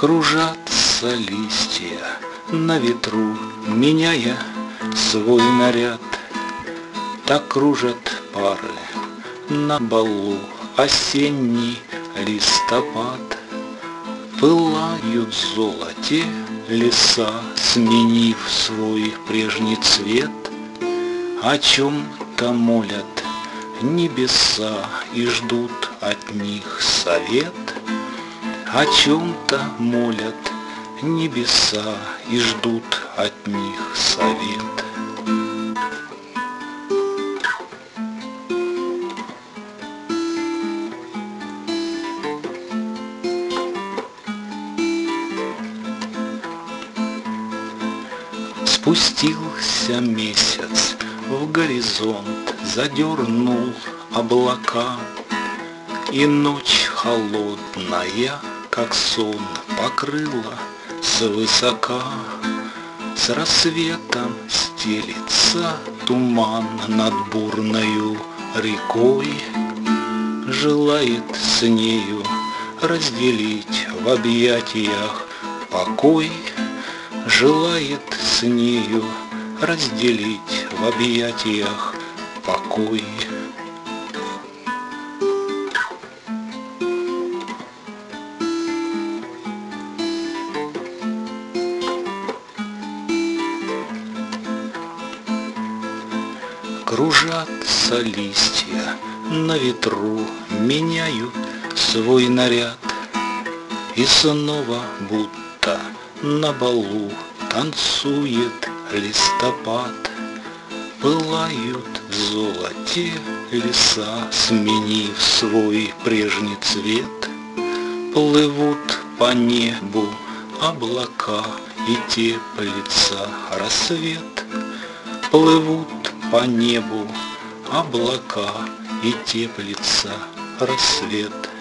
Кружатся листья на ветру, меняя свой наряд. Так кружат пары на балу осенний листопад. Пылают в золоте леса, сменив свой прежний цвет. О чем-то молят небеса и ждут от них совет. О чем-то молят небеса и ждут от них совет. Спустился месяц в горизонт, задернул облака, и ночь холодная, как сон, покрыла свысока. С рассветом стелится туман над бурною рекой, желает с нею разделить в объятиях покой. Желает с нею разделить в объятиях покой. Кружатся листья на ветру, меняют свой наряд. И снова будто на балу танцует листопад. Пылают в золоте леса, сменив свой прежний цвет. Плывут по небу облака, и теплится рассвет. Плывут по небу облака, и теплится рассвет.